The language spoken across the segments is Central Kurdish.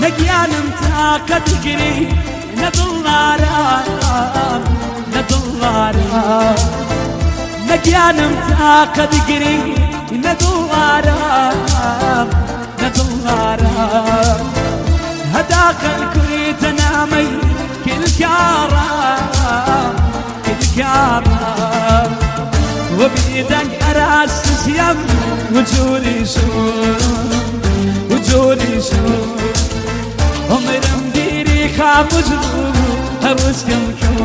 نەگیانم تاقە دگری نەدڵدارم نەدڵدارم نەگیانم تاقە دگری نەدڵدارم نەدڵدارم هەداقە کوریتە نامەی کلکارم کلکارم وبيدك أراسس يم وجودي شو وجودي شو عمرم ديري خاب وجود هروس كم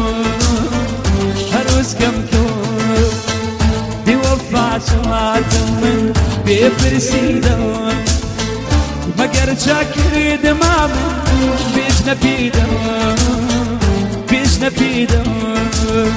هروس كم بوفا شوات من بفرسيدون مگر شاكر دمام بيش نبيدون بيش نبيدون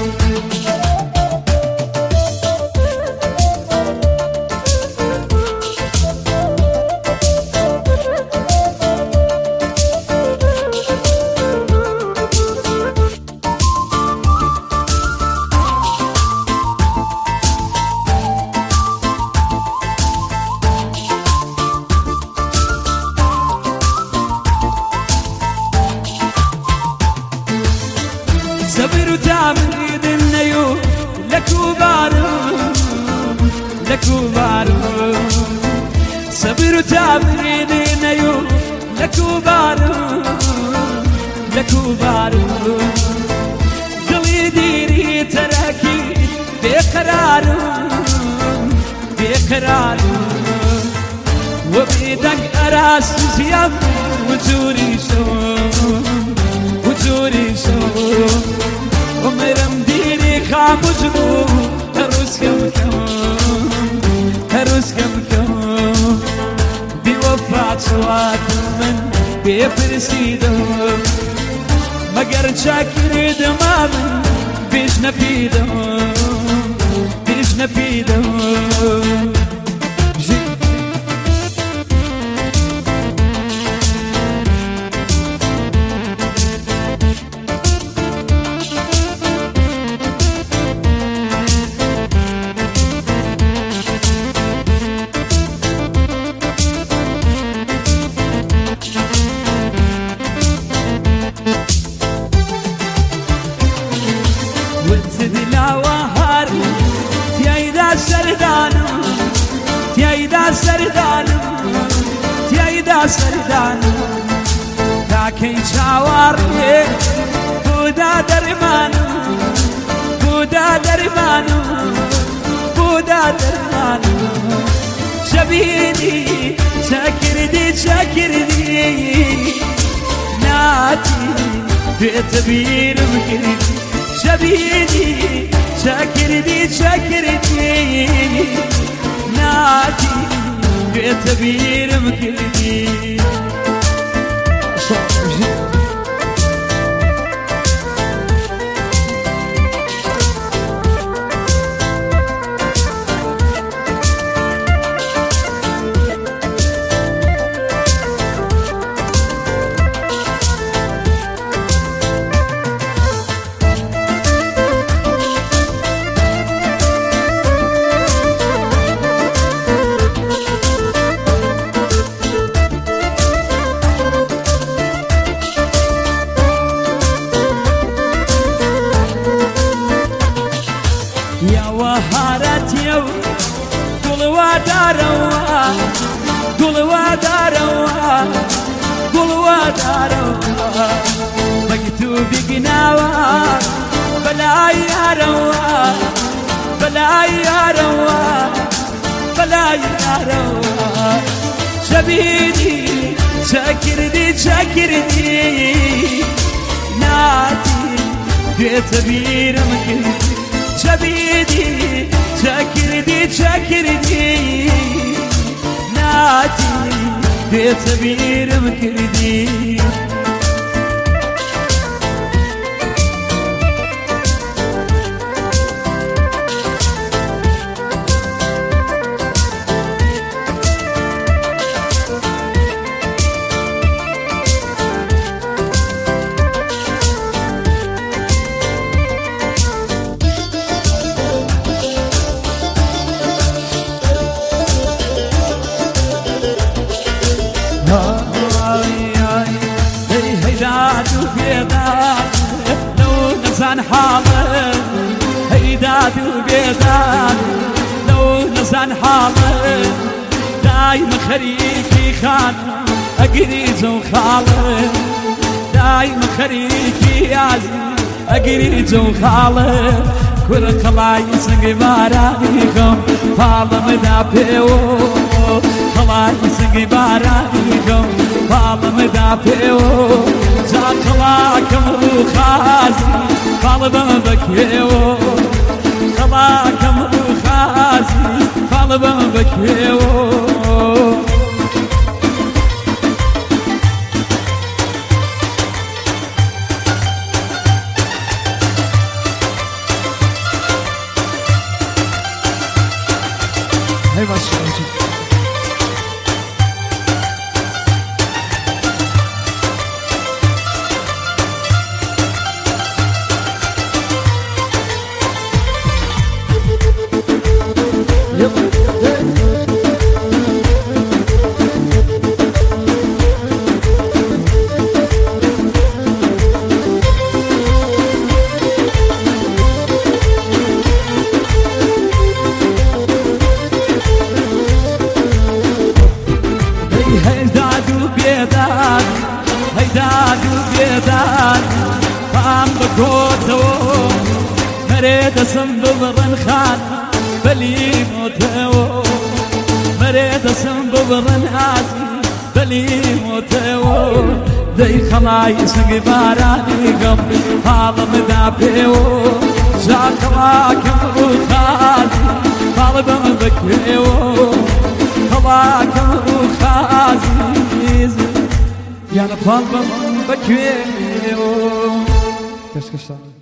صبر وتعميد النيو لكو بارو لكو بارو صبر وتعميد النيو لكو بارو لكو بارو قلي ديري تراكي بقرارو بقرارو وبيدك أراس زيام وجوري شو وجوري شو عمرم ديري خاموش بو هروس كم هروس كم بوفات شوات من بيفرسيدو مگر شاكر دمام بيش نبيدو بيش نبيدو تيايدا سردانو تاكي شاواري بودا درمانو بودا درمانو بودا درمانو شبيدي شاكردي شاكردي ناتي بيتبير مكردي شبيدي شاكردي شاكردي ناتي بيتبير مكردي يا وهارات يو قل وداروا قل وداروا قل وداروا مكتوب قناوا بلا يا روا بلا يا روا بلا يا روا شبيدي شاكردي شاكردي ناتي بيتبير مكردي شبيدي شاكردي شاكردي ناتي بيتبير مكردي وبيدان لو نزان حالي هيداد وبيدان لو نزان حالي دايم خريكي خان أقريز وخالي دايم خريكي يازي أقريز وخالي كل خلايص قبارانيكم فالم دابيو خلايص قبارانيكم فالم دابيو زاقلاكم روخازي فالم بكيو خلاكم روخازي فالم بكيو هاي ما شاء الله هيداد وبيدان فام بكوتو مريد سنببرن خان بلي موتو مريد سنببرن آزي بلي موتو دي خلايس قباراني قم هذا مدابيو شاكراكم روخازي طالبا بكيو خلاكم روخازي يعني طالبا بكيو كشكشان